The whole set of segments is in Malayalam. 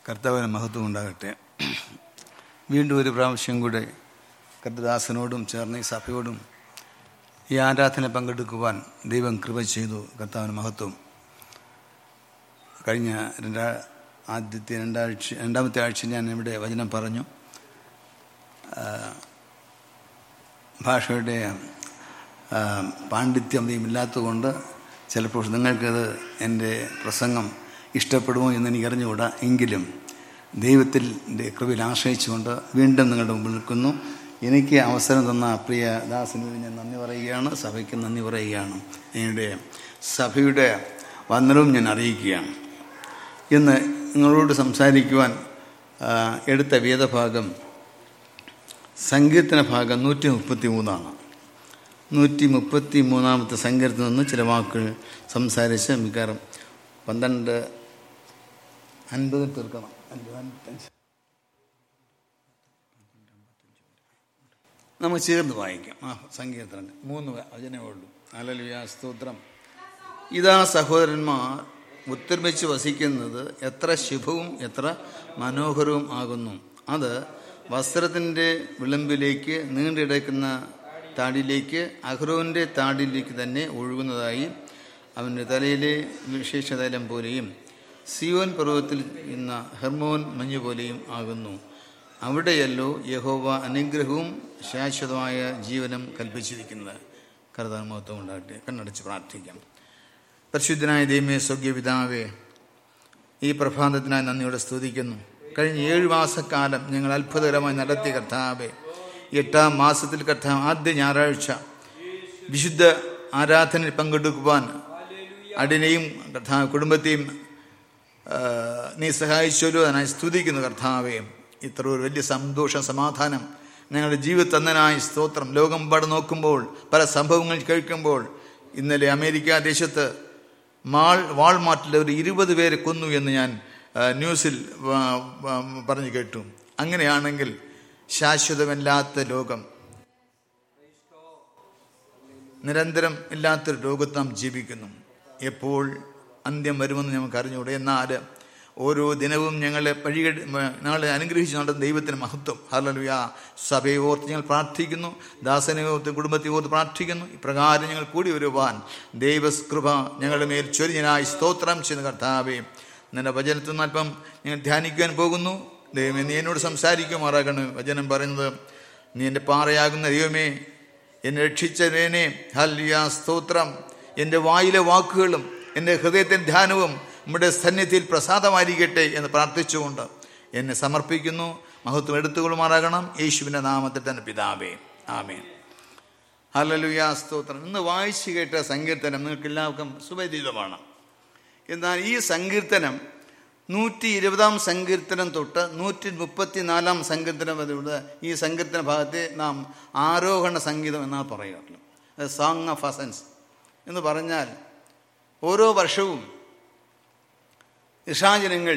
കർത്താവിന് മഹത്വം ഉണ്ടാകട്ടെ. വീണ്ടും ഒരു പ്രാവശ്യം കൂടെ കർത്തദാസനോടും ചേർന്ന് ഈ സഭയോടും ഈ ആരാധന പങ്കെടുക്കുവാൻ ദൈവം കൃപ ചെയ്തു. കർത്താവിന് മഹത്വം. കഴിഞ്ഞ രണ്ടാമത്തെ ആഴ്ച ഞാൻ ഇവിടെ വചനം പറഞ്ഞു. ഭാഷയുടെ പാണ്ഡിത്യം ഇല്ലാത്തതുകൊണ്ട് ചിലപ്പോൾ നിങ്ങൾക്കത് എൻ്റെ പ്രസംഗം ഇഷ്ടപ്പെടുമോ എന്ന് എനിക്കറിഞ്ഞുകൂടാ. എങ്കിലും ദൈവത്തിൻ്റെ കൃപയിൽ ആശ്രയിച്ചുകൊണ്ട് വീണ്ടും നിങ്ങളുടെ മുമ്പിൽ നിൽക്കുന്നു. എനിക്ക് അവസരം തന്ന പ്രിയ ദാസനോട് ഞാൻ നന്ദി പറയുകയാണ്. സഭയ്ക്ക് നന്ദി പറയുകയാണ്. എൻ്റെ സഭയുടെ വന്ദനവും ഞാൻ അറിയിക്കുകയാണ്. ഇന്ന് നിങ്ങളോട് സംസാരിക്കുവാൻ എടുത്ത വേദഭാഗം സങ്കീർത്തന ഭാഗം 133 133 സങ്കീർത്തനം നിന്ന് ചില വാക്കുകൾ സംസാരിച്ച് മിക്കവാറും 12:50 തീർക്കണം. നമുക്ക് ചേർന്ന് വായിക്കാം ആ സങ്കീർത്തനം. 3 വചനമേ ഉള്ളൂ. ഹല്ലേലൂയ, സ്തോത്രം. ഇതാ സഹോദരന്മാർ ഒത്തൊരുമിച്ച് വസിക്കുന്നത് എത്ര ശുഭവും എത്ര മനോഹരവും ആകുന്നു. അത് വസ്ത്രത്തിൻ്റെ വിളമ്പിലേക്ക് നീണ്ടിടക്കുന്ന താടിയിലേക്ക് അഹ്റോന്റെ താടിയിലേക്ക് തന്നെ ഒഴുകുന്നതായി അവൻ്റെ തലയിലെ വിശേഷതൈലം പോലെയും സിയോൻ പർവ്വതത്തിൽ ഇന്ന ഹെർമോൻ മഞ്ഞു പോലെയും ആകുന്നു. അവിടെയല്ലോ യഹോവ അനുഗ്രഹവും ശാശ്വതമായ ജീവനം കൽപ്പിച്ചിരിക്കുന്നത്. കർത്താവിന് മഹത്വം ഉണ്ടാകട്ടെ. കണ്ണടച്ച് പ്രാർത്ഥിക്കാം. പരിശുദ്ധനായ ദൈവമേ, സ്വർഗീയപിതാവേ, ഈ പ്രഭാതത്തിനായി നന്ദിയോടെ സ്തുതിക്കുന്നു. കഴിഞ്ഞ 7 മാസക്കാലം ഞങ്ങൾ അത്ഭുതകരമായി നടത്തിയ കർത്താവേ, 8ാം മാസത്തിൽ കർത്താവ് ആദ്യ ഞായറാഴ്ച വിശുദ്ധ ആരാധനയിൽ പങ്കെടുക്കുവാൻ അടിനെയും കർത്താവ് കുടുംബത്തെയും നീ സഹായിച്ചല്ലോ. അതിനായി സ്തുതിക്കുന്നു കർത്താവേ. ഇത്ര ഒരു വലിയ സന്തോഷം, സമാധാനം ഞങ്ങളുടെ ജീവിതത്തിൽ തന്നതിനായി സ്തോത്രം. ലോകമെമ്പാട് നോക്കുമ്പോൾ, പല സംഭവങ്ങൾ കേൾക്കുമ്പോൾ, ഇന്നലെ അമേരിക്ക ദേശത്ത് വാൾമാർട്ടിൽ ഒരു 20 പേരെ കൊന്നു എന്ന് ഞാൻ ന്യൂസിൽ പറഞ്ഞു കേട്ടു. അങ്ങനെയാണെങ്കിൽ ശാശ്വതമല്ലാത്ത ലോകം, നിരന്തരം ഇല്ലാത്തൊരു ലോകത്ത് നാം ജീവിക്കുന്നു. എപ്പോൾ അന്ത്യം വരുമെന്ന് നമുക്ക് അറിഞ്ഞുകൂടെ. എന്നാൽ ഓരോ ദിനവും ഞങ്ങളെ അനുഗ്രഹിച്ച് നടന്ന ദൈവത്തിന് മഹത്വം. ഹല്ലേലൂയ. സഭയെ ഓർത്ത് ഞങ്ങൾ പ്രാർത്ഥിക്കുന്നു. ദാസനെ ഓർത്ത്, കുടുംബത്തെ ഓർത്ത് പ്രാർത്ഥിക്കുന്നു. ഇപ്രകാരം ഞങ്ങൾ കൂടി വരുവാൻ ദൈവകൃപ ഞങ്ങളുടെ മേൽ ചൊരിഞ്ഞനായി സ്തോത്രം ചെയ്യുന്ന കർത്താവേ, നിന്റെ വചനത്തിൽ നിന്ന് അല്പം ഞങ്ങൾ ധ്യാനിക്കാൻ പോകുന്നു. ദൈവമേ, നീ എന്നോട് സംസാരിക്കുമാറാകണം. വചനം പറയുന്നത്, നീ എൻ്റെ പാറയാകുന്ന ദൈവമേ, എന്നെ രക്ഷിച്ചവനെ, ഹല്ലേലൂയ, സ്തോത്രം. എൻ്റെ വായിലെ വാക്കുകളും എൻ്റെ ഹൃദയത്തിൻ്റെ ധ്യാനവും നമ്മുടെ സന്നിധിയിൽ പ്രസാദമായിരിക്കട്ടെ എന്ന് പ്രാർത്ഥിച്ചുകൊണ്ട് എന്നെ സമർപ്പിക്കുന്നു. മഹത്വം എടുത്തുകൊള്ളുമാറാകണം. യേശുവിൻ്റെ നാമത്തിൽ തന്നെ പിതാവേ, ആമേൻ. ഹല്ലേലൂയ, സ്തോത്രം. ഇന്ന് വായിച്ചു കേട്ട സങ്കീർത്തനം നിങ്ങൾക്ക് എല്ലാവർക്കും സുപരിചിതമാണ്. എന്നാൽ ഈ സങ്കീർത്തനം 120 സങ്കീർത്തനം തൊട്ട് 134 സങ്കീർത്തനം വരെയുള്ള ഈ സങ്കീർത്തന ഭാഗത്തെ നാം ആരോഹണ സംഗീതം എന്നാണ് പറയുക. സോങ് ഓഫ് അസൻസ് എന്ന് പറഞ്ഞാൽ ഓരോ വർഷവും ഇസ്രായേൽ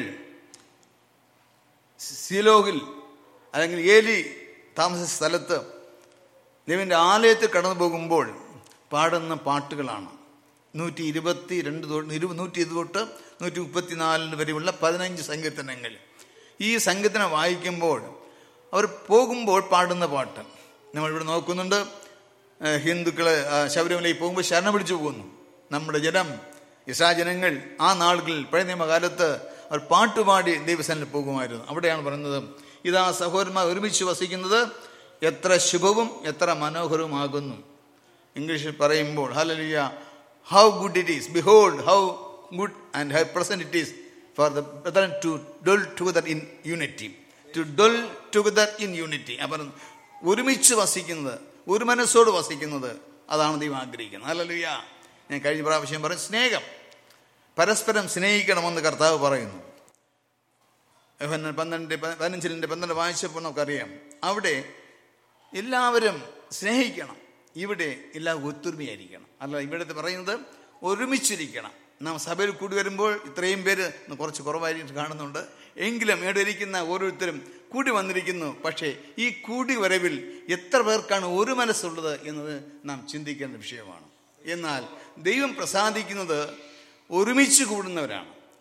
സീലോഹിൽ അല്ലെങ്കിൽ ഏലി താമസിച്ച സ്ഥലത്ത് ദൈവൻ്റെ ആലയത്തിൽ കടന്നു പോകുമ്പോൾ പാടുന്ന പാട്ടുകളാണ് 122 തൊട്ട് 134 വരെയുള്ള 15 സങ്കീർത്തനങ്ങൾ. ഈ സങ്കീർത്തനം വായിക്കുമ്പോൾ അവർ പോകുമ്പോൾ പാടുന്ന പാട്ട് നമ്മളിവിടെ നോക്കുന്നുണ്ട്. ഹിന്ദുക്കൾ ശബരിമലയിൽ പോകുമ്പോൾ ശരണം പിടിച്ചു പോകുന്നു. നമ്മുടെ ജനം, ഇസ്രായേൽ ആ നാളുകളിൽ പഴയ നിയമകാലത്ത് അവർ പാട്ടുപാടി ദൈവസന്നിധിയിൽ പോകുമായിരുന്നു. അവിടെയാണ് പറയുന്നത്, ഇതാ സഹോദരന്മാർ ഒരുമിച്ച് വസിക്കുന്നത് എത്ര ശുഭവും എത്ര മനോഹരവുമാകുന്നു. ഇംഗ്ലീഷിൽ പറയുമ്പോൾ hallelujah, how good it is, behold how good and how pleasant it is for the brethren to dwell together in unity, to dwell together in unity. അപ്പം ഒരുമിച്ച് വസിക്കുന്നത്, ഒരു മനസ്സോട് വസിക്കുന്നത്, അതാണ് ദൈവം ആഗ്രഹിക്കുന്നത്. ഹല്ലേലൂയ. ഞാൻ കഴിഞ്ഞ പ്രാവശ്യം പറഞ്ഞു, സ്നേഹം, പരസ്പരം സ്നേഹിക്കണമെന്ന് കർത്താവ് പറയുന്നു. യോഹന്നാൻ 12:15 വായിച്ചപ്പോൾ നമുക്കറിയാം, അവിടെ എല്ലാവരും സ്നേഹിക്കണം, ഇവിടെ എല്ലാം ഒത്തൊരുമയായിരിക്കണം. അല്ല, ഇവിടുത്തെ പറയുന്നത് ഒരുമിച്ചിരിക്കണം. നാം സഭയിൽ കൂടി വരുമ്പോൾ ഇത്രയും പേര് കുറച്ച് കുറവായിട്ട് കാണുന്നുണ്ട്. എങ്കിലും ഇവിടെ ഇരിക്കുന്ന ഓരോരുത്തരും കൂടി വന്നിരിക്കുന്നു. പക്ഷേ ഈ കൂടി വരവിൽ എത്ര പേർക്കാണ് ഒരു മനസ്സുള്ളത് എന്നത് നാം ചിന്തിക്കേണ്ട വിഷയമാണ്. എന്നാൽ ദൈവം പ്രസാദിക്കുന്നത് ഒരുമിച്ച് കൂടുന്നവരാണ്.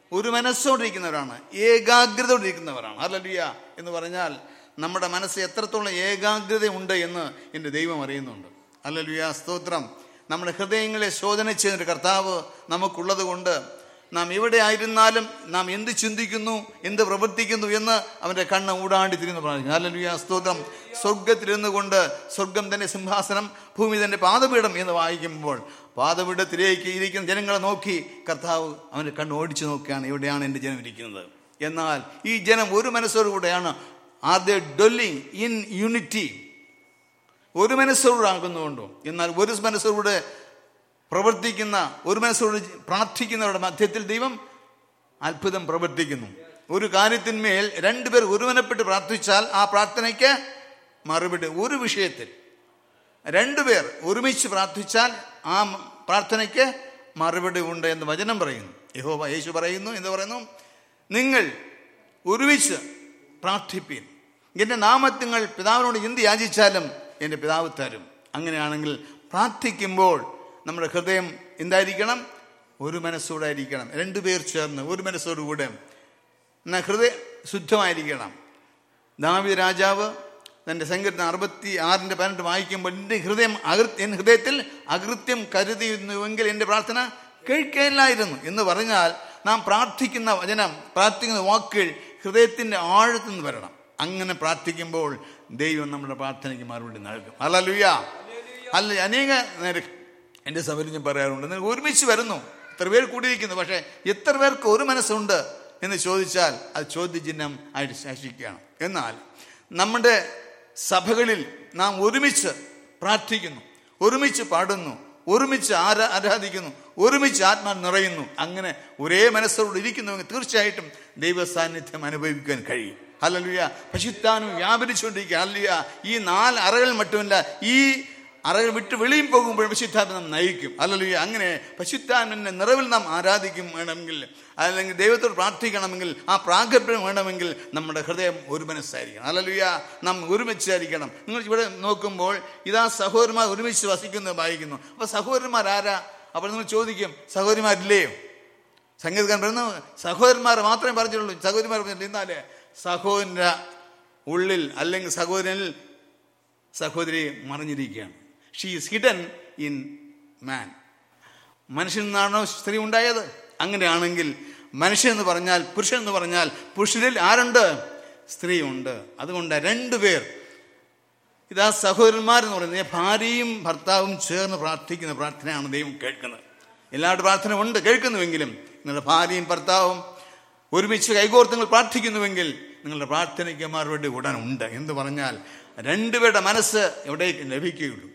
ഒരു മനസ്സോടിരിക്കുന്നവരാണ്, ഏകാഗ്രതയോടിരിക്കുന്നവരാണ്. ഹല്ലേലൂയ എന്ന് പറഞ്ഞാൽ നമ്മുടെ മനസ്സ് എത്രത്തോളം ഏകാഗ്രത ഉണ്ട് എന്ന് എൻ്റെ ദൈവം അറിയുന്നുണ്ട്. ഹല്ലേലൂയ, സ്തോത്രം. നമ്മുടെ ഹൃദയങ്ങളെ ശോധന ചെയ്യുന്നൊരു കർത്താവ് നമുക്കുള്ളത് കൊണ്ട് നാം എവിടെ ആയിരുന്നാലും നാം എന്ത് ചിന്തിക്കുന്നു, എന്ത് പ്രവർത്തിക്കുന്നു എന്ന് അവൻ്റെ കണ്ണ് ഊടാണ്ടി തിരിഞ്ഞു പ്രാർത്ഥിക്കുന്നു. ഹല്ലേലൂയ, സ്തോത്രം. സ്വർഗത്തിലിരുന്നു കൊണ്ട് സ്വർഗം തൻ്റെ സിംഹാസനം, ഭൂമി തൻ്റെ പാദപീഠം എന്ന് വായിക്കുമ്പോൾ പാദപീഠത്തിലേക്ക് ഇരിക്കുന്ന ജനങ്ങളെ നോക്കി കർത്താവ് അവൻ്റെ കണ്ണ് ഓടിച്ചു നോക്കുകയാണ്, എവിടെയാണ് എൻ്റെ ജനം ഇരിക്കുന്നത്. എന്നാൽ ഈ ജനം ഒരു മനസ്സോടുകൂടെയാണ്. Are they dwelling in unity? ഒരു മനസ്സോടാകുന്നുകൊണ്ടോ. എന്നാൽ ഒരു മനസ്സോടെ പ്രവർത്തിക്കുന്ന, ഒരു മനസ്സോട് പ്രാർത്ഥിക്കുന്നവരുടെ മധ്യത്തിൽ ദൈവം അത്ഭുതം പ്രവർത്തിക്കുന്നു. ഒരു കാര്യത്തിന്മേൽ രണ്ടുപേർ ഒരുമനപ്പെട്ട് പ്രാർത്ഥിച്ചാൽ ആ പ്രാർത്ഥനയ്ക്ക് മറുപടി. ഒരു വിഷയത്തിൽ രണ്ടുപേർ ഒരുമിച്ച് പ്രാർത്ഥിച്ചാൽ ആ പ്രാർത്ഥനയ്ക്ക് മറുപടി ഉണ്ട് എന്ന് വചനം പറയുന്നു. യേശു പറയുന്നു, എന്ന് പറയുന്നു, നിങ്ങൾ ഒരുമിച്ച് പ്രാർത്ഥിപ്പീൻ, എൻ്റെ നാമത്തിൽ പിതാവിനോട് എന്ത് യാചിച്ചാലും എൻ്റെ പിതാവ് തരും. അങ്ങനെയാണെങ്കിൽ പ്രാർത്ഥിക്കുമ്പോൾ നമ്മുടെ ഹൃദയം എന്തായിരിക്കണം? ഒരു മനസ്സോടായിരിക്കണം. രണ്ടുപേർ ചേർന്ന് ഒരു മനസ്സോടുകൂടെ എന്നാൽ ഹൃദയം ശുദ്ധമായിരിക്കണം. ദാവീദ് രാജാവ് തൻ്റെ സങ്കീർത്തനം 66:18 വായിക്കുമ്പോൾ എൻ്റെ ഹൃദയത്തിൽ അകൃത്യം കരുതിയിരുന്നുവെങ്കിൽ എൻ്റെ പ്രാർത്ഥന കേൾക്കില്ലായിരുന്നു എന്ന് പറഞ്ഞാൽ നാം പ്രാർത്ഥിക്കുന്ന വചനം, പ്രാർത്ഥിക്കുന്ന വാക്കുകൾ ഹൃദയത്തിൻ്റെ ആഴത്തു നിന്ന് വരണം. അങ്ങനെ പ്രാർത്ഥിക്കുമ്പോൾ ദൈവം നമ്മുടെ പ്രാർത്ഥനയ്ക്ക് മറുപടി നൽകും. ഹല്ലേലൂയ. അനേക നേരം എൻ്റെ സഭയിൽ ഞാൻ പറയാറുണ്ട്, നിങ്ങൾ ഒരുമിച്ച് വരുന്നു, എത്ര പേർ കൂടിയിരിക്കുന്നു, പക്ഷേ എത്ര പേർക്ക് ഒരു മനസ്സുണ്ട് എന്ന് ചോദിച്ചാൽ അത് ചോദ്യചിഹ്നം ആയിട്ട് ശേഷിക്കുകയാണ്. എന്നാൽ നമ്മുടെ സഭകളിൽ നാം ഒരുമിച്ച് പ്രാർത്ഥിക്കുന്നു, ഒരുമിച്ച് പാടുന്നു, ഒരുമിച്ച് ആരാധിക്കുന്നു, ഒരുമിച്ച് ആത്മാവ് നിറയുന്നു. അങ്ങനെ ഒരേ മനസ്സോട് ഇരിക്കുന്നുവെങ്കിൽ തീർച്ചയായിട്ടും ദൈവ സാന്നിധ്യം അനുഭവിക്കാൻ കഴിയും. ഹല്ലേലൂയ. പരിശുദ്ധാത്മാവ് വ്യാപരിച്ചുകൊണ്ടിരിക്കുക. ഹല്ലേലൂയ. ഈ 4 അറകൾ മറ്റുമല്ല, ഈ അറകൾ വിട്ട് വെളിയും പോകുമ്പോൾ പരിശുദ്ധാത്മ നാം നയിക്കും. ഹല്ലേലൂയ. അങ്ങനെ പരിശുദ്ധാത്മാവിന്റെ നിറവിൽ നാം ആരാധിക്കും വേണമെങ്കിൽ, അല്ലെങ്കിൽ ദൈവത്തോട് പ്രാർത്ഥിക്കണമെങ്കിൽ, ആ പ്രാഗൽഭ്യം വേണമെങ്കിൽ നമ്മുടെ ഹൃദയം ഒരു മനസ്സായിരിക്കണം. ഹല്ലേലൂയ. നാം ഒരുമിച്ചായിരിക്കണം. നിങ്ങൾ ഇവിടെ നോക്കുമ്പോൾ ഇതാ സഹോദരന്മാർ ഒരുമിച്ച് വസിക്കുന്നത് വായിക്കുന്നു. അപ്പോൾ സഹോദരന്മാർ ആരാ? അപ്പോൾ നിങ്ങൾ ചോദിക്കും, സഹോദരിമാരില്ലയോ? സംഗീതക്കാരൻ പറയുന്നു സഹോദരന്മാർ മാത്രമേ പറഞ്ഞിട്ടുള്ളൂ, സഹോദരിമാർ പറഞ്ഞിട്ടില്ല. എന്നാലേ സഹോദരൻ്റെ ഉള്ളിൽ അല്ലെങ്കിൽ സഹോദരനിൽ സഹോദരി മറിഞ്ഞിരിക്കുകയാണ്. She is hidden in man. മനുഷ്യൻ നിന്നാണോ സ്ത്രീ ഉണ്ടായത്? അങ്ങനെയാണെങ്കിൽ മനുഷ്യൻ എന്ന് പറഞ്ഞാൽ, പുരുഷൻ എന്ന് പറഞ്ഞാൽ പുരുഷനിൽ ആരുണ്ട്? സ്ത്രീ ഉണ്ട്. അതുകൊണ്ട് 2 പേർ, ഇതാ സഹോദരന്മാരെന്ന് പറയുന്നത് ഭാര്യയും ഭർത്താവും ചേർന്ന് പ്രാർത്ഥിക്കുന്ന പ്രാർത്ഥനയാണ് ദൈവം കേൾക്കുന്നത്. എല്ലാവരുടെ പ്രാർത്ഥന ഉണ്ട്, കേൾക്കുന്നുവെങ്കിലും നിങ്ങളുടെ ഭാര്യയും ഭർത്താവും ഒരുമിച്ച് കൈകോർത്ത് നിങ്ങൾ പ്രാർത്ഥിക്കുന്നുവെങ്കിൽ നിങ്ങളുടെ പ്രാർത്ഥനയ്ക്ക് മറുപടി ഉടൻ ഉണ്ട്. എന്ന് പറഞ്ഞാൽ 2 പേരുടെ മനസ്സ് എവിടേക്ക് ലഭിക്കുകയുള്ളൂ.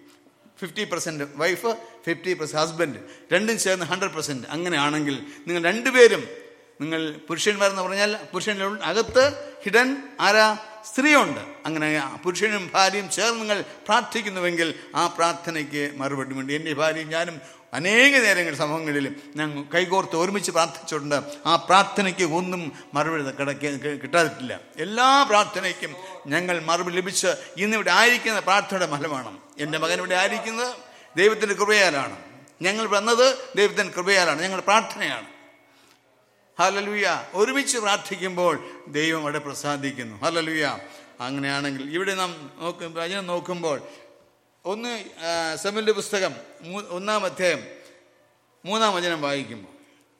50% വൈഫ്, 50% ഹസ്ബൻഡ്, രണ്ടും ചേർന്ന് 100%. അങ്ങനെയാണെങ്കിൽ നിങ്ങൾ 2 പേരും, നിങ്ങൾ പുരുഷന്മാരെന്ന് പറഞ്ഞാൽ പുരുഷൻ്റെ അകത്ത് ഹിഡൻ ആരാ? സ്ത്രീയുണ്ട്. അങ്ങനെ പുരുഷനും ഭാര്യയും ചേർന്ന് നിങ്ങൾ പ്രാർത്ഥിക്കുന്നുവെങ്കിൽ ആ പ്രാർത്ഥനയ്ക്ക് മറുപടി ഉണ്ട്. എൻ്റെ ഭാര്യയും ഞാനും അനേക നേരങ്ങൾ സമൂഹങ്ങളിലും ഞങ്ങൾ കൈകോർത്ത് ഒരുമിച്ച് പ്രാർത്ഥിച്ചിട്ടുണ്ട്. ആ പ്രാർത്ഥനയ്ക്ക് ഒന്നും മറുപടി കിട്ടാതിട്ടില്ല. എല്ലാ പ്രാർത്ഥനയ്ക്കും ഞങ്ങൾ മറുപടി ലഭിച്ച് ഇന്നിവിടെ ആയിരിക്കുന്ന പ്രാർത്ഥനയുടെ ഫലമാണ്. എൻ്റെ മകൻ ഇവിടെ ആയിരിക്കുന്നത് ദൈവത്തിൻ്റെ കൃപയാലാണ്. ഞങ്ങൾ വന്നത് ദൈവത്തിൻ്റെ കൃപയാലാണ്. ഞങ്ങളുടെ പ്രാർത്ഥനയാണ്. ഹല്ലേലൂയ. ഒരുമിച്ച് പ്രാർത്ഥിക്കുമ്പോൾ ദൈവം അവിടെ പ്രസാദിക്കുന്നു. ഹല്ലേലൂയ. അങ്ങനെയാണെങ്കിൽ ഇവിടെ നാം നോക്കുമ്പോൾ 1 ശമൂവേലിന്റെ പുസ്തകം 1-ാം അധ്യായം 3-ാം വചനം വായിക്കുമ്പോൾ,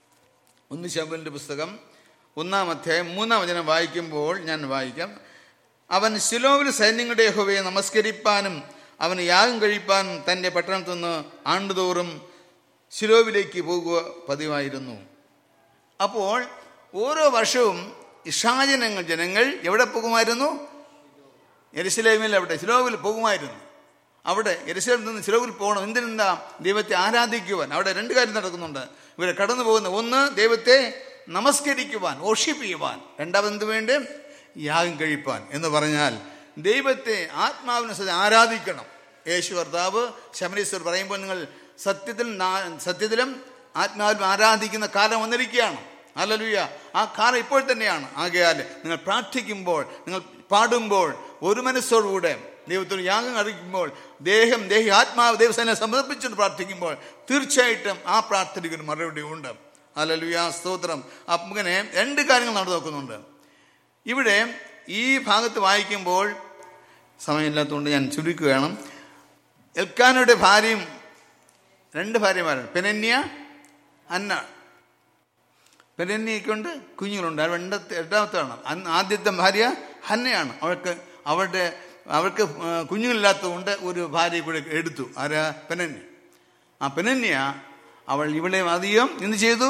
1 ശമൂവേലിന്റെ പുസ്തകം 1-ാം അധ്യായം 3-ാം വചനം വായിക്കുമ്പോൾ ഞാൻ വായിക്കാം. അവൻ ശിലോവിൽ സൈന്യങ്ങളുടെ യഹോവയെ നമസ്കരിപ്പാനും അവന് യാഗം കഴിപ്പാനും തൻ്റെ പട്ടണത്തിൽ നിന്ന് ആണ്ടുതോറും ശിലോവിലേക്ക് പോകുക പതിവായിരുന്നു. അപ്പോൾ ഓരോ വർഷവും ജനങ്ങൾ എവിടെ പോകുമായിരുന്നു? യെരുശലേമിൽ, അവിടെ ശിലോവിൽ പോകുമായിരുന്നു. അവിടെ യെരുശലേമിൽ നിന്ന് ശിലോവിൽ പോകണം. എന്തിനെന്താ? ദൈവത്തെ ആരാധിക്കുവാൻ. അവിടെ 2 കാര്യം നടക്കുന്നുണ്ട്. ഇവരെ കടന്നു പോകുന്ന, ഒന്ന് ദൈവത്തെ നമസ്കരിക്കുവാൻ, വർഷിപ്പ് ചെയ്യുവാൻ. രണ്ടാമത് വേണ്ടി യാഗം കഴിപ്പാൻ. എന്ന് പറഞ്ഞാൽ ദൈവത്തെ ആത്മാവിനെ ആരാധിക്കണം. യേശു കർത്താവ് ശമരീശ്വർ പറയുമ്പോൾ നിങ്ങൾ സത്യത്തിലും ആത്മാവിലും ആരാധിക്കുന്ന കാലം വന്നിരിക്കുകയാണ്. ഹല്ലേലൂയ. ആ കാലം ഇപ്പോൾ തന്നെയാണ്. ആകയാൽ നിങ്ങൾ പ്രാർത്ഥിക്കുമ്പോൾ, നിങ്ങൾ പാടുമ്പോൾ, ഒരു മനസ്സോടുകൂടെ ദൈവത്തോട് യാഗം കഴിക്കുമ്പോൾ, ആത്മാവ് ദൈവസേനയെ സമർപ്പിച്ചുകൊണ്ട് പ്രാർത്ഥിക്കുമ്പോൾ തീർച്ചയായിട്ടും ആ പ്രാർത്ഥനയ്ക്ക് ഒരു മറുപടി ഉണ്ട്. ഹല്ലേലൂയ, സ്തോത്രം. അങ്ങനെ രണ്ട് കാര്യങ്ങൾ നടന്നു നോക്കുന്നുണ്ട് ഇവിടെ. ഈ ഭാഗത്ത് വായിക്കുമ്പോൾ സമയമില്ലാത്തതുകൊണ്ട് ഞാൻ ചുരുക്കുകയാണ്. എൽക്കാനയുടെ ഭാര്യയും, രണ്ട് ഭാര്യമാരാണ്, പെനന്യ, അന്ന. പെനന്യയ്ക്കുണ്ട് കുഞ്ഞുങ്ങളുണ്ട്. രണ്ടാമത്താണ്. ആദ്യത്തെ ഭാര്യ ഹന്നയാണ്. അവൾക്ക് കുഞ്ഞുങ്ങളില്ലാത്തതുകൊണ്ട് ഒരു ഭാര്യയെ കൂടെ എടുത്തു. ആരാ? പെനന്യ. ആ പെനന്യ അവൾ ഇവിടെ അധികം എന്ത് ചെയ്തു?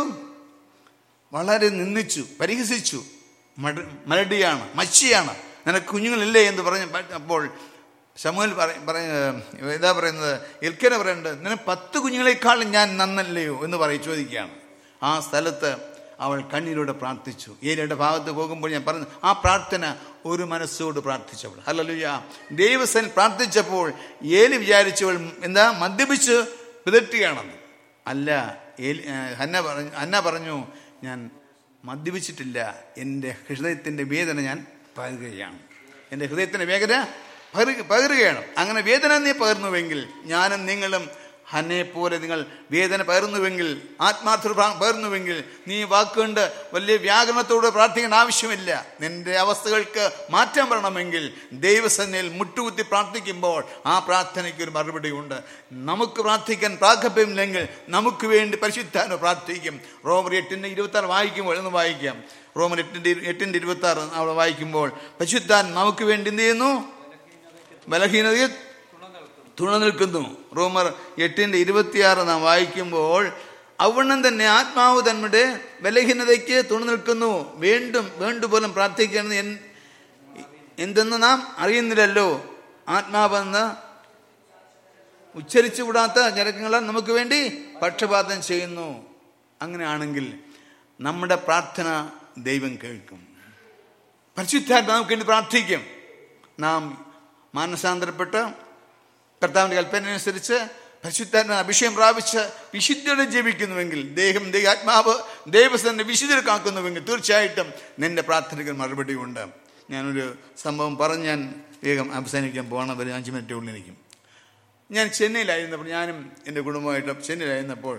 വളരെ നിന്ദിച്ചു, പരിഹസിച്ചു. മലടിയാണ്, മച്ചിയാണ്, നിനക്ക് കുഞ്ഞുങ്ങളില്ലേ എന്ന് പറഞ്ഞു. അപ്പോൾ ശമൂവേൽ ഇതാ പറയുന്നത്, എൽക്കന പറയുന്നത്, നിനക്ക് 10 കുഞ്ഞുങ്ങളെക്കാളും ഞാൻ നന്നല്ലയോ എന്ന് ചോദിക്കുകയാണ്. ആ സ്ഥലത്ത് അവൾ കണ്ണീരോടെ പ്രാർത്ഥിച്ചു. ഏലിയുടെ ഭാഗത്ത് പോകുമ്പോൾ ഞാൻ പറഞ്ഞു, ആ പ്രാർത്ഥന ഒരു മനസ്സോട് പ്രാർത്ഥിച്ചവൾ. ഹല്ലേലൂയ. ദൈവസൻ പ്രാർത്ഥിച്ചപ്പോൾ ഏലി വിചാരിച്ചവൾ എന്താ? മദ്യപിച്ച് പിതറ്റുകയാണെന്ന്. അല്ല, അന്ന പറഞ്ഞു, ഞാൻ മദ്യപിച്ചിട്ടില്ല, എൻ്റെ ഹൃദയത്തിൻ്റെ വേദന ഞാൻ പകരുകയാണ്. എൻ്റെ ഹൃദയത്തിൻ്റെ വേദന പകരുകയാണ്. അങ്ങനെ വേദന നീ പകർന്നുവെങ്കിൽ, ഞാനും നിങ്ങളും ഹന്നയെ പോലെ നിങ്ങൾ വേദന പകർന്നുവെങ്കിൽ, ആത്മാർത്ഥ പകർന്നുവെങ്കിൽ, നീ വാക്കുകൊണ്ട് വലിയ വ്യാകരണത്തോടെ പ്രാർത്ഥിക്കേണ്ട ആവശ്യമില്ല. നിന്റെ അവസ്ഥകൾക്ക് മാറ്റം വരണമെങ്കിൽ ദൈവസന്നിധിയിൽ മുട്ടുകുത്തി പ്രാർത്ഥിക്കുമ്പോൾ ആ പ്രാർത്ഥനയ്ക്ക് ഒരു മറുപടി ഉണ്ട്. നമുക്ക് പ്രാർത്ഥിക്കാൻ പ്രാഗല്ഭ്യമില്ലെങ്കിൽ നമുക്ക് വേണ്ടി പരിശുദ്ധാത്മാവ് പ്രാർത്ഥിക്കും. റോമർ 8:26 വായിക്കുമ്പോൾ എന്ന് വായിക്കാം. റോമർ 8:26 അവിടെ വായിക്കുമ്പോൾ പരിശുദ്ധാത്മാവ് നമുക്ക് വേണ്ടി എന്ത് ചെയ്യുന്നു? ബലഹീനതയിൽ തുണ നിൽക്കുന്നു. റോമർ 8:26 നാം വായിക്കുമ്പോൾ, അവണ്ണം തന്നെ ആത്മാവ് തങ്ങളുടെ ബലഹീനതയ്ക്ക് തുണ നിൽക്കുന്നു. വേണ്ടുപോലും പ്രാർത്ഥിക്കുന്നത് എന്തെന്ന് നാം അറിയുന്നില്ലല്ലോ. ആത്മാവെന്ന് ഉച്ചരിച്ചുകൂടാത്ത ജനങ്ങളാൽ നമുക്ക് വേണ്ടി പക്ഷപാതം ചെയ്യുന്നു. അങ്ങനെയാണെങ്കിൽ നമ്മുടെ പ്രാർത്ഥന ദൈവം കേൾക്കും. പരിശുദ്ധാത്മാവ് നമുക്ക് വേണ്ടി പ്രാർത്ഥിക്കും. നാം മാനസാന്തരപ്പെട്ട് കർത്താവിൻ്റെ കൽപ്പനയനുസരിച്ച് പരിശുദ്ധാത്മാ അഭിഷേകം പ്രാപിച്ച് വിശുദ്ധിയോടെ ജീവിക്കുന്നുവെങ്കിൽ, ആത്മാവ് ദൈവസന്നെ വിശുദ്ധിയിൽ കാക്കുന്നുവെങ്കിൽ, തീർച്ചയായിട്ടും നിന്റെ പ്രാർത്ഥനയ്ക്ക് മറുപടി ഉണ്ട്. ഞാനൊരു സംഭവം പറഞ്ഞ് ഞാൻ വേഗം അവസാനിക്കാൻ പോകണം. ഒരു 5 മിനിറ്റ് ഉള്ളിലിരിക്കും. ഞാൻ ചെന്നൈയിലായിരുന്നപ്പോൾ, ഞാനും എൻ്റെ കുടുംബമായിട്ട് ചെന്നൈയിലായിരുന്നപ്പോൾ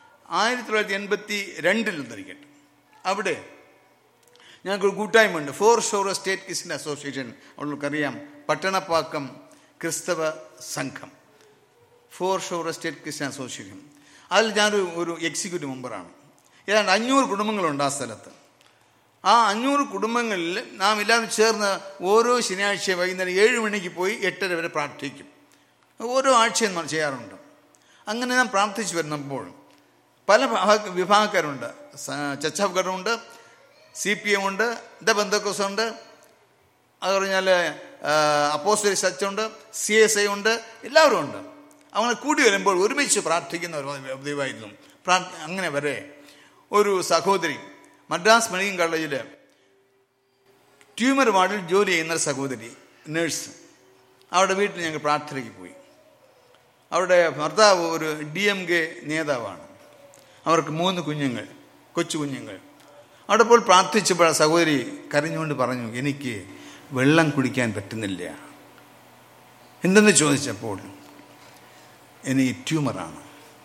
1982 എന്നിരിക്കട്ടെ, അവിടെ ഞങ്ങൾക്കൊരു കൂട്ടായ്മയുണ്ട്, foreshore state Christian association. അവൾക്കറിയാം, പട്ടണപ്പാക്കം ക്രിസ്തവ സംഘം, foreshore state Christian association. അതിൽ ഞാനൊരു എക്സിക്യൂട്ടീവ് മെമ്പറാണ്. ഏതാണ്ട് 500 കുടുംബങ്ങളുണ്ട് ആ സ്ഥലത്ത്. ആ 500 കുടുംബങ്ങളിൽ നാം എല്ലാവരും ചേർന്ന് ഓരോ ശനിയാഴ്ച വൈകുന്നേരം 7 മണിക്ക് പോയി 8:30 വരെ പ്രാർത്ഥിക്കും. ഓരോ ആഴ്ചയും നമ്മൾ ചെയ്യാറുണ്ട്. അങ്ങനെ നാം പ്രാർത്ഥിച്ചു വരുന്നപ്പോൾ പല വിഭാഗക്കാരുണ്ട്. ചച്ചാഫ്ഗറുണ്ട്, CPM ഉണ്ട്, ബന്ധക്കോസുണ്ട്, അത് പറഞ്ഞാൽ അപ്പോസ്തലിക് ചർച്ചുണ്ട്, CSI ഉണ്ട്, എല്ലാവരും ഉണ്ട്. അങ്ങനെ കൂടി വരുമ്പോൾ ഒരുമിച്ച് പ്രാർത്ഥിക്കുന്ന ഒരു ദൈവമായിരുന്നു. അങ്ങനെ വരെ ഒരു സഹോദരി മദ്രാസ് മെഡിക്കൽ കോളേജിൽ ട്യൂമർ വാർഡിൽ ജോലി ചെയ്യുന്ന സഹോദരി, നേഴ്സ്, അവരുടെ വീട്ടിൽ ഞങ്ങൾ പ്രാർത്ഥനയ്ക്ക് പോയി. അവരുടെ ഭർത്താവ് ഒരു DMK നേതാവാണ്. അവർക്ക് 3 കുഞ്ഞുങ്ങൾ, കൊച്ചു കുഞ്ഞുങ്ങൾ. അവിടെ പോയി പ്രാർത്ഥിച്ചപ്പോൾ സഹോദരി കരഞ്ഞുകൊണ്ട് പറഞ്ഞു, എനിക്ക് വെള്ളം കുടിക്കാൻ പറ്റുന്നില്ല. എന്തെന്ന് ചോദിച്ചപ്പോൾ, എനിക്ക് ട്യൂമറാണ്.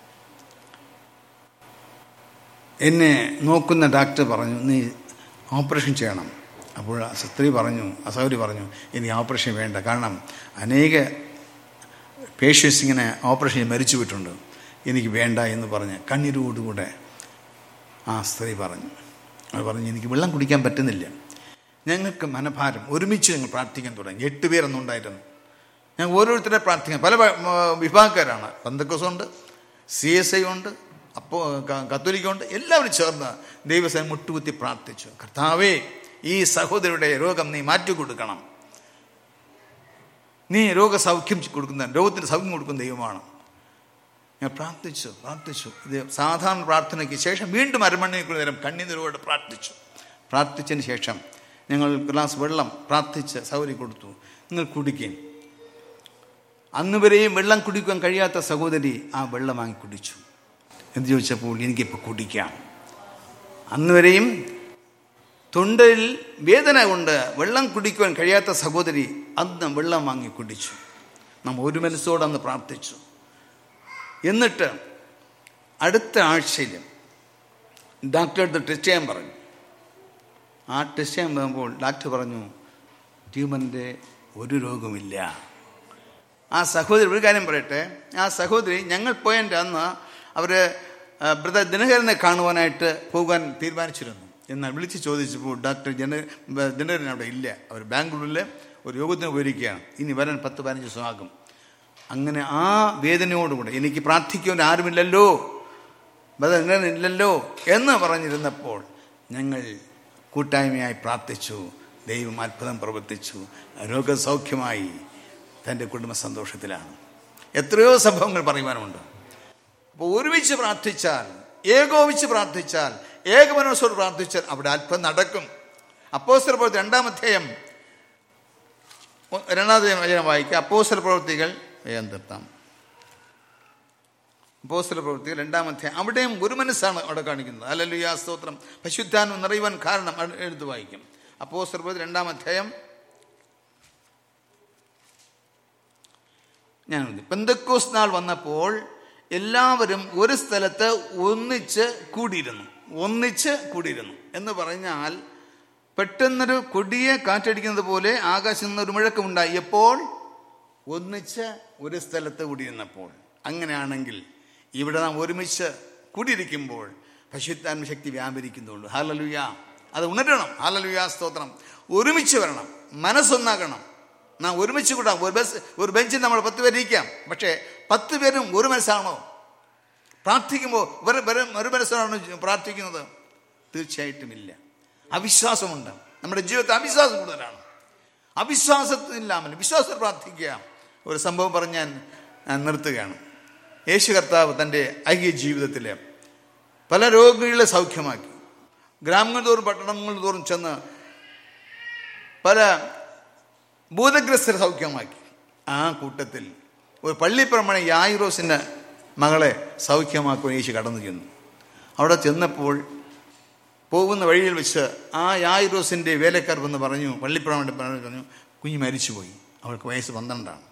എന്നെ നോക്കുന്ന ഡോക്ടർ പറഞ്ഞു, നീ ഓപ്പറേഷൻ ചെയ്യണം. അപ്പോൾ സഹോദരി പറഞ്ഞു, എനിക്ക് ഓപ്പറേഷൻ വേണ്ട, കാരണം അനേക പേഷ്യൻസ് ഇങ്ങനെ ഓപ്പറേഷൻ മരിച്ചു പോയിട്ടുണ്ട്, എനിക്ക് വേണ്ട എന്ന് പറഞ്ഞ് കണ്ണീരോടുകൂടെ ആ സ്ത്രീ പറഞ്ഞു. അത് പറഞ്ഞ്, എനിക്ക് വെള്ളം കുടിക്കാൻ പറ്റുന്നില്ല. ഞങ്ങൾക്ക് മനഭാരം. ഒരുമിച്ച് ഞങ്ങൾ പ്രാർത്ഥിക്കാൻ തുടങ്ങി. 8 പേരൊന്നുണ്ടായിരുന്നു. ഞാൻ ഓരോരുത്തരെ പ്രാർത്ഥിക്കാൻ, പല വിഭാഗക്കാരാണ്. പെന്തക്കോസ്തുണ്ട്, CSI ഉണ്ട്, കത്തോലിക്കുണ്ട്. എല്ലാവരും ചേർന്ന് ദൈവസേന മുട്ടുകുത്തി പ്രാർത്ഥിച്ചു. കർത്താവേ, ഈ സഹോദരിയുടെ രോഗം നീ മാറ്റിക്കൊടുക്കണം. നീ രോഗത്തിന് സൗഖ്യം കൊടുക്കുന്ന ദൈവമാണ്. ഞാൻ പ്രാർത്ഥിച്ചു. ഇത് സാധാരണ പ്രാർത്ഥനയ്ക്ക് ശേഷം വീണ്ടും 1/2 മണിക്കൂർ നേരം കണ്ണീരോടെ പ്രാർത്ഥിച്ചതിന് ശേഷം ഞങ്ങൾ ഗ്ലാസ് വെള്ളം പ്രാർത്ഥിച്ച് സഹോദരി കൊടുത്തു. നിങ്ങൾ കുടിക്കും. അന്നുവരെയും വെള്ളം കുടിക്കാൻ കഴിയാത്ത സഹോദരി ആ വെള്ളം വാങ്ങി കുടിച്ചു. എന്ന് ചോദിച്ചപ്പോൾ, എനിക്കിപ്പോൾ കുടിക്കാം. അന്നുവരെയും തൊണ്ടയിൽ വേദന കൊണ്ട് വെള്ളം കുടിക്കുവാൻ കഴിയാത്ത സഹോദരി അന്ന് വെള്ളം വാങ്ങി കുടിച്ചു. നാം ഒരു മനസ്സോടെ അന്ന് പ്രാർത്ഥിച്ചു. എന്നിട്ട് അടുത്ത ആഴ്ചയിൽ ഡോക്ടറെ അടുത്ത് ടെസ്റ്റ് ചെയ്യാൻ പറഞ്ഞു. ആ ടെസ്റ്റ് ചെയ്യാൻ പോകുമ്പോൾ ഡോക്ടർ പറഞ്ഞു, ട്യൂമറിൻ്റെ ഒരു രോഗമില്ല. ആ സഹോദരി, ഒരു കാര്യം പറയട്ടെ, ആ സഹോദരി ഞങ്ങൾ പോയതിൻ്റെ അന്ന് അവർ ബ്രദർ ദിനകരനെ കാണുവാനായിട്ട് പോകാൻ തീരുമാനിച്ചിരുന്നു. എന്നാൽ വിളിച്ച് ചോദിച്ചപ്പോൾ ഡോക്ടർ ദിനകരൻ അവിടെ ഇല്ല, അവർ ബാംഗ്ലൂരിലെ ഒരു യോഗത്തിന് പോയിരിക്കുകയാണ്, ഇനി വരാൻ 10-15 ദിവസം ആകും. അങ്ങനെ ആ വേദനയോടുകൂടെ എനിക്ക് പ്രാർത്ഥിക്കുവാൻ ആരുമില്ലല്ലോ, ബ്രദർ ദിനകരൻ ഇല്ലല്ലോ എന്ന് പറഞ്ഞിരുന്നപ്പോൾ ഞങ്ങൾ കൂട്ടായ്മയായി പ്രാർത്ഥിച്ചു. ദൈവം അത്ഭുതം പ്രവർത്തിച്ചു. രോഗസൗഖ്യമായി. തൻ്റെ കുടുംബ സന്തോഷത്തിലാണ്. എത്രയോ സംഭവങ്ങൾ പറയുവാനുണ്ട്. അപ്പോൾ ഒരുമിച്ച് പ്രാർത്ഥിച്ചാൽ, ഏകോപിച്ച് പ്രാർത്ഥിച്ചാൽ, ഏകമനസ്സോട് പ്രാർത്ഥിച്ചാൽ അവിടെ അത്ഭുതം നടക്കും. അപ്പോസ്തല പ്രവൃത്തി 2-ാം അധ്യായം 2 വായിക്കുക. അപ്പോസ്തല പ്രവൃത്തികൾ വേഗം നിർത്താം. അപ്പോസ്തല പ്രവൃത്തികൾ 2-ാം അധ്യായം. അവിടെയും ഒരു മനസ്സാണ് അവിടെ കാണിക്കുന്നത്. ഹല്ലേലൂയ, സ്തോത്രം. പരിശുദ്ധാത്മ നിറയുവാൻ കാരണം എടുത്ത് വായിക്കും. അപ്പോസ്തല പ്രവൃത്തി 2-ാം അധ്യായം. ഞാൻ പെന്തക്കോസ്ത് നാൾ വന്നപ്പോൾ എല്ലാവരും ഒരു സ്ഥലത്ത് ഒന്നിച്ച് കൂടിയിരുന്നു എന്ന് പറഞ്ഞാൽ, പെട്ടെന്നൊരു കൊടിയ കാറ്റടിക്കുന്നത് പോലെ ആകാശത്ത് നിന്നൊരു മുഴക്കമുണ്ടായി. എപ്പോൾ? ഒന്നിച്ച് ഒരു സ്ഥലത്ത് കൂടിയിരുന്നപ്പോൾ. അങ്ങനെയാണെങ്കിൽ ഇവിടെ നാം ഒരുമിച്ച് കൂടിയിരിക്കുമ്പോൾ പരിശുദ്ധാത്മ ശക്തി വ്യാപരിക്കുന്നുള്ളൂ. ഹല്ലേലൂയ, അത് ഉണരണം. ഹല്ലേലൂയ, സ്തോത്രം. ഒരുമിച്ച് വരണം, മനസ്സൊന്നാകണം. നാം ഒരുമിച്ച് കൂടാം. ഒരു ബെഞ്ചിൽ നമ്മൾ 10 പേര് ഇരിക്കാം. പക്ഷേ 10 പേരും ഒരു മനസ്സാണോ പ്രാർത്ഥിക്കുമ്പോൾ? ഒരു മനസ്സാണോ പ്രാർത്ഥിക്കുന്നത്? തീർച്ചയായിട്ടും ഇല്ല. അവിശ്വാസമുണ്ട്. നമ്മുടെ ജീവിതത്തിൽ അവിശ്വാസം കൂടുതലാണ്. അവിശ്വാസത്തിനില്ലാമല്ല, വിശ്വാസത്തിൽ പ്രാർത്ഥിക്കുക. ഒരു സംഭവം പറഞ്ഞ് ഞാൻ നിർത്തുകയാണ്. യേശു കർത്താവ് തൻ്റെ ഐഹിക ജീവിതത്തിൽ പല രോഗികളെ സൗഖ്യമാക്കി. ഗ്രാമങ്ങൾ തോറും പട്ടണങ്ങൾ തോറും ചെന്ന് പല ഭൂതഗ്രസ്തരെ സൗഖ്യമാക്കി. ആ കൂട്ടത്തിൽ ഒരു പള്ളിപ്രമാണി യായിറോസിൻ്റെ മകളെ സൗഖ്യമാക്കുവാൻ യേശു കടന്നു ചെന്നു. അവിടെ ചെന്നപ്പോൾ പോകുന്ന വഴിയിൽ വെച്ച് ആ യായിറോസിൻ്റെ വേലക്കാർ വന്ന് പറഞ്ഞു, പള്ളിപ്രമാണി പറഞ്ഞു, കുഞ്ഞ് മരിച്ചുപോയി. അവൾക്ക് വയസ്സ് 12.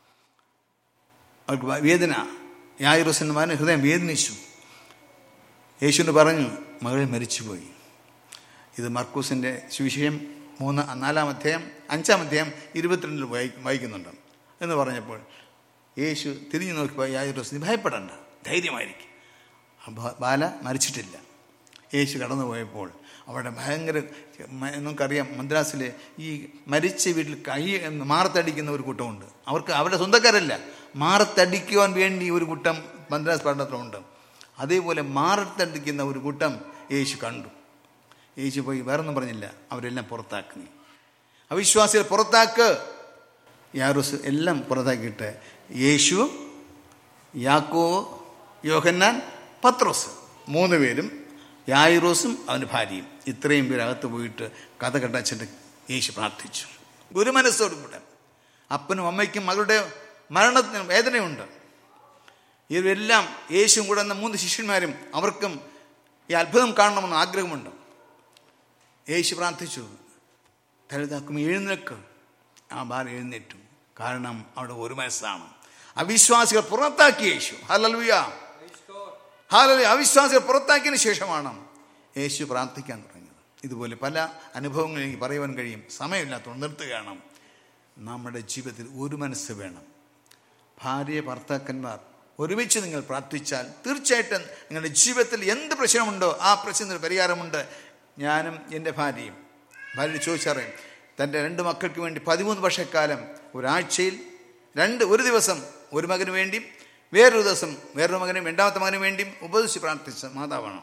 അവൾക്ക് വേദന. യായിറോസിൻ്റെ മകന് ഹൃദയം വേദനിച്ചു. യേശുവിന് പറഞ്ഞു, മകൾ മരിച്ചുപോയി. ഇത് മർക്കൂസിൻ്റെ സുവിശേഷം 4-ാം അധ്യായം 5-ാം അധ്യായം 22 വായിക്കുന്നുണ്ട്. എന്ന് പറഞ്ഞപ്പോൾ യേശു തിരിഞ്ഞു നോക്കിപ്പോയി, യായിറോസ്, നീ ഭയപ്പെടണ്ട, ധൈര്യമായിരിക്കും, ബാല മരിച്ചിട്ടില്ല. യേശു കടന്നു പോയപ്പോൾ അവിടെ ഭയങ്കര, നമുക്കറിയാം മദ്രാസിലെ ഈ മരിച്ച വീട്ടിൽ മാറത്തടിക്കുന്ന ഒരു കൂട്ടമുണ്ട്. അവരുടെ സ്വന്തക്കാരല്ല, മാറത്തടിക്കുവാൻ വേണ്ടി ഒരു കൂട്ടം മദ്രാസ് പട്ടണത്തിലുണ്ട്. അതേപോലെ മാറത്തടിക്കുന്ന ഒരു കൂട്ടം യേശു കണ്ടു. യേശു പോയി വേറൊന്നും പറഞ്ഞില്ല, അവരെല്ലാം പുറത്താക്കി. അവിശ്വാസികൾ പുറത്താക്ക്. യായിറോസ് എല്ലാം പുറത്താക്കിയിട്ട് യേശു, യാക്കോബ്, യോഹന്നാൻ, പത്രോസ് 3 പേരും, യായിറോസും അവൻ്റെ ഭാര്യയും, ഇത്രയും പേര് അകത്ത് പോയിട്ട് കഥ കെട്ടച്ചിട്ട് യേശു പ്രാർത്ഥിച്ചു. ഒരു മനസ്സോടും കൂടെ. അപ്പനും അമ്മയ്ക്കും മകളുടെ മരണത്തിന് വേദനയുണ്ട്. ഇവരെല്ലാം യേശുവും കൂടെ എന്ന 3 ശിഷ്യന്മാരും, അവർക്കും ഈ അത്ഭുതം കാണണമെന്ന് ആഗ്രഹമുണ്ട്. യേശു പ്രാർത്ഥിച്ചു, തലതാക്കും, എഴുന്നേൽക്ക്. ആ ബാല എഴുന്നേറ്റു. കാരണം അവിടെ ഒരു മനസ്സാണ്. അവിശ്വാസികൾ പുറത്താക്കി യേശു. Hallelujah, hallelujah. അവിശ്വാസികൾ പുറത്താക്കിയതിന് ശേഷമാണ് യേശു പ്രാർത്ഥിക്കാൻ തുടങ്ങിയത്. ഇതുപോലെ പല അനുഭവങ്ങൾ എനിക്ക് പറയുവാൻ കഴിയും, സമയമില്ലാത്തതുകൊണ്ട് നിർത്തുകയാണ്. നമ്മുടെ ജീവിതത്തിൽ ഒരു മനസ്സ് വേണം. ഭാര്യ ഭർത്താക്കന്മാർ ഒരുമിച്ച് നിങ്ങൾ പ്രാർത്ഥിച്ചാൽ തീർച്ചയായിട്ടും നിങ്ങളുടെ ജീവിതത്തിൽ എന്ത് പ്രശ്നമുണ്ടോ ആ പ്രശ്നത്തിന് പരിഹാരമുണ്ട്. ഞാനും എൻ്റെ ഭാര്യ ചോദിച്ചറിയാം, തൻ്റെ 2 മക്കൾക്ക് വേണ്ടി 13 വർഷക്കാലം ഒരാഴ്ചയിൽ ഒരു ദിവസം ഒരു മകന് വേണ്ടിയും വേറൊരു ദിവസം വേറൊരു മകനും 2ാമത്തെ മകനും വേണ്ടിയും ഉപദേശിച്ച് പ്രാർത്ഥിച്ച മാതാവാണ്.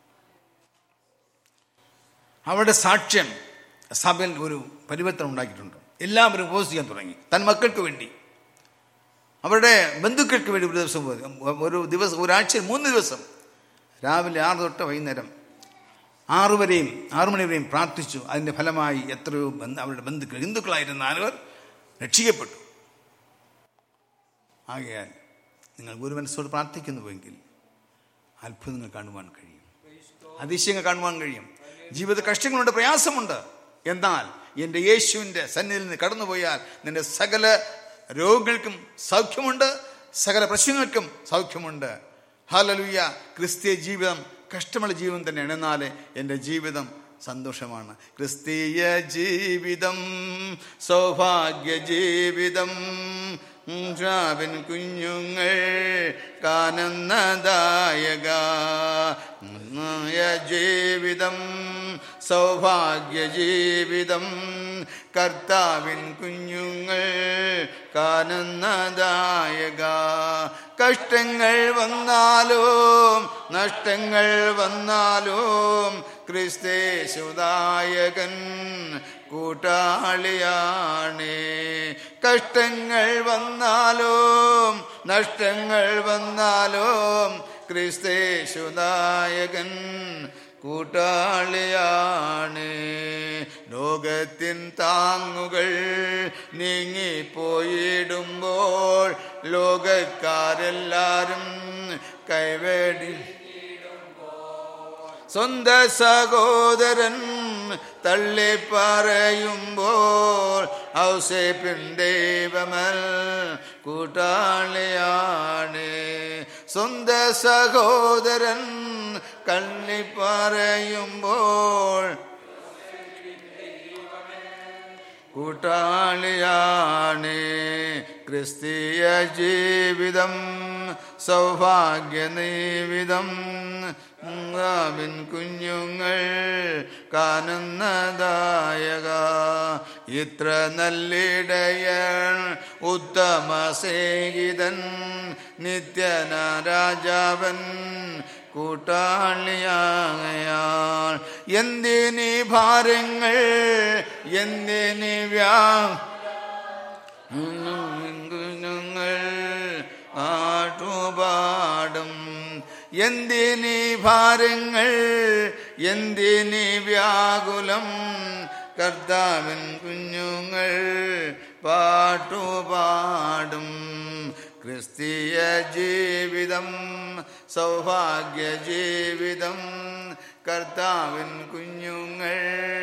അവരുടെ സാക്ഷ്യം സഭയിൽ ഒരു പരിവർത്തനം ഉണ്ടാക്കിയിട്ടുണ്ട്. എല്ലാവരും ഉപദേശിക്കാൻ തുടങ്ങി. തൻ മക്കൾക്ക് വേണ്ടി, അവരുടെ ബന്ധുക്കൾക്ക് വേണ്ടി ഒരാഴ്ചയിൽ 3 ദിവസം രാവിലെ 6 തൊട്ട് വൈകുന്നേരം 6 മണി വരെയും പ്രാർത്ഥിച്ചു. അതിൻ്റെ ഫലമായി എത്രയോ അവരുടെ ഹിന്ദുക്കളായിരുന്ന ആളുകൾ രക്ഷിക്കപ്പെട്ടു. ആകയാൽ നിങ്ങൾ ഒരു മനസ്സോട് പ്രാർത്ഥിക്കുന്നുവെങ്കിൽ അത്ഭുതങ്ങൾ കാണുവാൻ കഴിയും, അതിശയങ്ങൾ കാണുവാൻ കഴിയും. ജീവിത കഷ്ടങ്ങളുണ്ട്, പ്രയാസമുണ്ട്. എന്നാൽ എൻ്റെ യേശുവിൻ്റെ സന്നിധിയിൽ നിന്ന് കടന്നുപോയാൽ നിന്റെ സകല രോഗങ്ങൾക്കും സൗഖ്യമുണ്ട്, സകല പ്രശ്നങ്ങൾക്കും സൗഖ്യമുണ്ട്. ഹല്ലേലൂയ. ക്രിസ്തീയ ജീവിതം കഷ്ടമുള്ള ജീവിതം തന്നെയാണ്. എന്നാൽ എൻ്റെ ജീവിതം സന്തോഷമാണ്. ക്രിസ്തീയ ജീവിതം സൗഭാഗ്യ ജീവിതം, ഷാബിൻ കുഞ്ഞുങ്ങൾ കാനന്ദദായക. ജീവിതം സൗഭാഗ്യ ജീവിതം, കർത്താവിൻ കുഞ്ഞുങ്ങൾ കാനന്ദദായക. കഷ്ടങ്ങൾ വന്നാലും നഷ്ടങ്ങൾ വന്നാലും ക്രിസ്തേശുദായകൻ കൂട്ടാളിയാണ്. കഷ്ടങ്ങൾ വന്നാലും നഷ്ടങ്ങൾ വന്നാലും ക്രിസ്തേശുദായകൻ കൂട്ടാളിയാണ്. ലോകത്തിൻ താങ്ങുകൾ നീങ്ങിപ്പോയിടുമ്പോൾ ലോകക്കാരെല്ലാരും കൈവേടി, സ്വന്ത സഹോദരൻ തള്ളിപ്പറയുമ്പോൾ ഔസേപ്പിൻ ദൈവമൽ കൂട്ടാളിയാണ്. സ്വന്ത സഹോദരൻ തള്ളിപ്പറയുമ്പോൾ കൂട്ടാളിയാണ്. ക്രിസ്തീയ ജീവിതം സൗഭാഗ്യ ജീവിതം, കുഞ്ഞുങ്ങൾ കാനന്ദദായക. ഇത്ര നല്ലിടയൻ ഉത്തമ സ്നേഹിതൻ നിത്യനാരാജാവൻ കൂട്ടാളിയാകയാൽ. എന്തിനീ ഭാരങ്ങൾ എന്തിനീ കുഞ്ഞുങ്ങൾ പാട്ടുപാടും. എന്തിനീ ഭാരങ്ങൾ എന്തിനീ വ്യാകുലം, കർത്താവിൻ കുഞ്ഞുങ്ങൾ പാട്ടുപാടും. ക്രിസ്തീയ ജീവിതം സൗഭാഗ്യ ജീവിതം, കർത്താവിൻ കുഞ്ഞുങ്ങൾ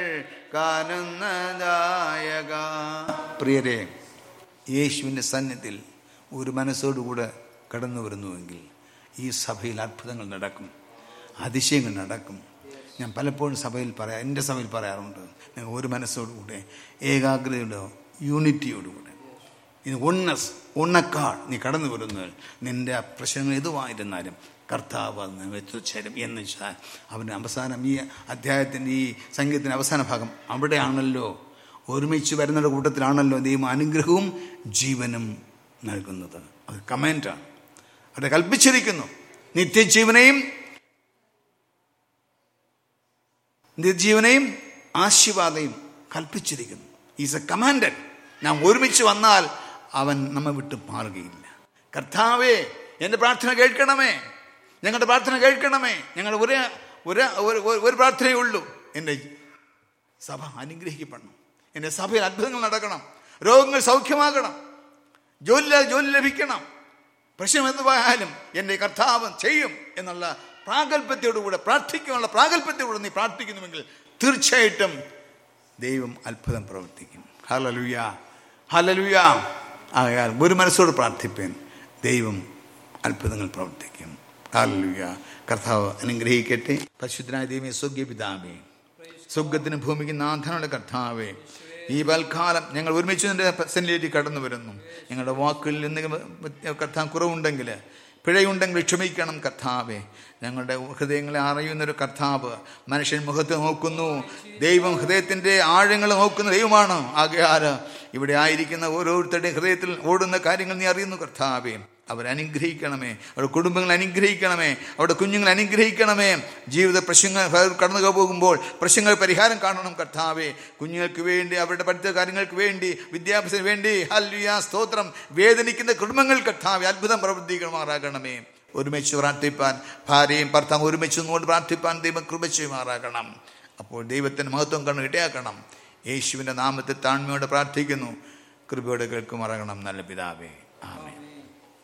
കാനന്ദദായക. പ്രിയരെ, യേശുവിൻ്റെ സന്നിധിയിൽ ഒരു മനസ്സോടുകൂടെ കടന്നു വരുന്നുവെങ്കിൽ ഈ സഭയിൽ അത്ഭുതങ്ങൾ നടക്കും, അതിശയങ്ങൾ നടക്കും. ഞാൻ പലപ്പോഴും എൻ്റെ സഭയിൽ പറയാറുണ്ട്, നിങ്ങൾ ഒരു മനസ്സോടുകൂടെ ഏകാഗ്രതയുടെ യൂണിറ്റിയോടുകൂടെ ഇത് ഒന്നക്കാൾ നീ കടന്നു വരുന്നത്, നിൻ്റെ പ്രശ്നങ്ങൾ എതുവായിരുന്നാലും കർത്താവ് വെച്ചുചേരും എന്ന് വെച്ചാൽ അവൻ്റെ അവസാനം ഈ അധ്യായത്തിൻ്റെ ഈ സംഗീതത്തിൻ്റെ അവസാന ഭാഗം അവിടെയാണല്ലോ, ഒരുമിച്ച് വരുന്നവരുടെ കൂട്ടത്തിലാണല്ലോ ദൈവം അനുഗ്രഹവും ജീവനും നൽകുന്നത്. അത് കമാൻഡാണ്, അവിടെ കൽപ്പിച്ചിരിക്കുന്നു. നിത്യജീവനെയും ആശീർവാദയും കൽപ്പിച്ചിരിക്കുന്നു. Is a commanded. നാം ഒരുമിച്ച് വന്നാൽ അവൻ നമ്മെ വിട്ട് മാറുകയില്ല. കർത്താവേ, എൻ്റെ പ്രാർത്ഥന കേൾക്കണമേ, ഞങ്ങളുടെ പ്രാർത്ഥന കേൾക്കണമേ. ഞങ്ങളുടെ ഒരു പ്രാർത്ഥനയേ ഉള്ളൂ, എൻ്റെ സഭ അനുഗ്രഹിക്കപ്പെടണം, എൻ്റെ സഭയിൽ അത്ഭുതങ്ങൾ നടക്കണം, രോഗങ്ങൾ സൗഖ്യമാകണം, ജോലി ലഭിക്കണം. പ്രശ്നം എന്തുവായാലും എൻ്റെ കർത്താവ് ചെയ്യും എന്നുള്ള പ്രാഗൽഭ്യത്തോടുകൂടെ പ്രാർത്ഥിക്കാനുള്ള പ്രാഗൽഭ്യത്തോടുകൂടെ നീ പ്രാർത്ഥിക്കുന്നുവെങ്കിൽ തീർച്ചയായിട്ടും ദൈവം അത്ഭുതം പ്രവർത്തിക്കും. Hallelujah, hallelujah. ആയാൽ ഒരു മനസ്സോട് പ്രാർത്ഥിപ്പേൻ, ദൈവം അത്ഭുതങ്ങൾ പ്രവർത്തിക്കും. ഹല്ലേലൂയ. കർത്താവ് അനുഗ്രഹിക്കട്ടെ. പരിശുദ്ധനായ ദൈവമേ, സ്വർഗ്ഗപിതാവേ, സ്വർഗ്ഗത്തിന് ഭൂമിക്ക് നാഥനുള്ള കർത്താവേ, ഈ പൽക്കാലം ഞങ്ങൾ ഒരുമിച്ച് നിന്റെ സന്നിധിയിലേക്ക് കടന്നു വരുന്നു. ഞങ്ങളുടെ വാക്കുകളിൽ എന്തെങ്കിലും കർത്താവ് കുറവുണ്ടെങ്കിൽ, പിഴയുണ്ടെങ്കിൽ ക്ഷമിക്കണം കർത്താവേ. ഞങ്ങളുടെ ഹൃദയങ്ങളെ അറിയുന്നൊരു കർത്താവ് മനുഷ്യൻ മുഖത്ത് നോക്കുന്നു, ദൈവം ഹൃദയത്തിൻ്റെ ആഴങ്ങൾ നോക്കുന്ന ദൈവമാണ്. ആകയാൽ ഇവിടെ ആയിരിക്കുന്ന ഓരോരുത്തരുടെയും ഹൃദയത്തിൽ ഓടുന്ന കാര്യങ്ങൾ നീ അറിയുന്നു കർത്താവേ. അവരെ അനുഗ്രഹിക്കണമേ, അവരുടെ കുടുംബങ്ങളെ അനുഗ്രഹിക്കണമേ, അവരുടെ കുഞ്ഞുങ്ങളെ അനുഗ്രഹിക്കണമേ. ജീവിത പ്രശ്നങ്ങൾ കടന്നു പോകുമ്പോൾ പ്രശ്നങ്ങൾ പരിഹാരം കാണണം കർത്താവേ. കുഞ്ഞുങ്ങൾക്ക് വേണ്ടി, അവരുടെ പഠിത്ത കാര്യങ്ങൾക്ക് വേണ്ടി, വിദ്യാഭ്യാസത്തിന് വേണ്ടി, ഹല്ലേലൂയ, സ്തോത്രം, വേദനിക്കുന്ന കുടുംബങ്ങൾ കർത്താവേ അത്ഭുതം പ്രവർത്തിക്കുമാറാകണമേ. ഒരുമിച്ച് പ്രാർത്ഥിപ്പാൻ, ഭാര്യയും ഭർത്താവും ഒരുമിച്ച് നിന്നുകൊണ്ട് പ്രാർത്ഥിപ്പാൻ ദൈവം കൃപ ചെയ്യുമാറാകണം. അപ്പോൾ ദൈവത്തിന് മഹത്വം കണ്ണ് ഇടയാക്കണം. യേശുവിൻ്റെ നാമത്തിൽ താഴ്മയോടെ പ്രാർത്ഥിക്കുന്നു, കൃപയോടെ കേൾക്കുമാറാകണം നല്ല പിതാവേ.